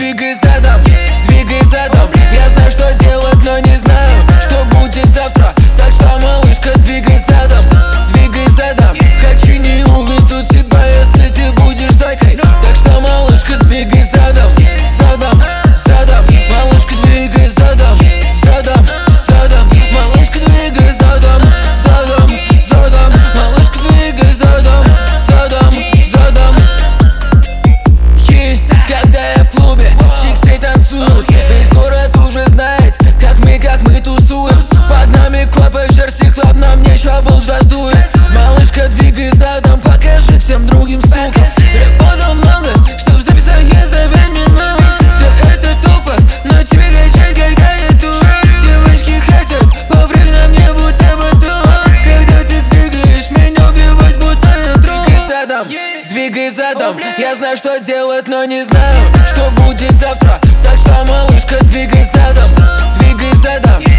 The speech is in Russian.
двигай задом, двигай задом. Я знаю, что делать, но не знаю, что будет завтра. Так что, малышка, двигай задом, двигай задом. Хочу не увезу тебя, если ты будешь зайкой. Так что, малышка, двигай задом, задом, задом. Малышка, двигай задом, задом, задом. Малышка, двигай задом, задом, задом. Малышка, двигай задом, задом, задом. Когда я в клубе, чиксы танцуют, весь город уже знает, как мы тусуем. Под нами клаб и Джерси Клаб, нам нечего был джаз дует. Малышка, двигай задом, покажи всем другим, сука. Работал много, чтоб записать, я зовет меня. Да это тупо, но тебе качать, когда я тут. Девочки хотят попрыг на мне, будто батон. Когда ты двигаешь, меня убивать, будто я труп. Двигай задом, двигай задом. Я знаю, что делать, но не знаю, что будет завтра. Так что, малышка, двигай задом, двигай задом.